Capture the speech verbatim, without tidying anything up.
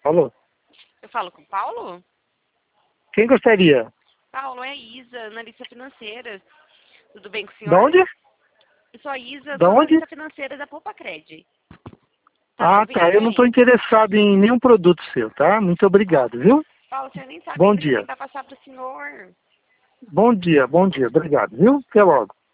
Alô? Eu falo com o Paulo? Quem gostaria? Paulo, é a Isa, analista financeira. Tudo bem com o Da senhor? onde? Eu sou a Isa, Da sou onde? analista financeira da Poupa Cred. Tá me Ah, ouvindo tá. Eu não estou bem? interessado em nenhum produto seu, tá? Muito obrigado, viu? Paulo, o senhor nem sabe Bom ainda que eu dia. tentar passar para o senhor. Bom dia, bom dia. Obrigado, viu? Até logo.